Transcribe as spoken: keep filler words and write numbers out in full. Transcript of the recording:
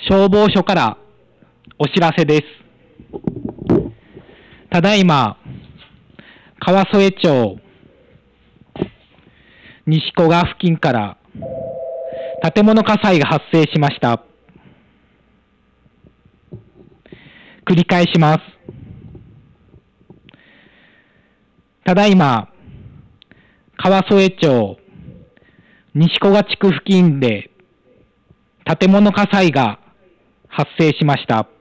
消防署からお知らせです。ただいま、川添町西古賀付近から建物火災が発生しました。繰り返します。ただいま、川添町西古賀地区付近で建物火災が発生しました。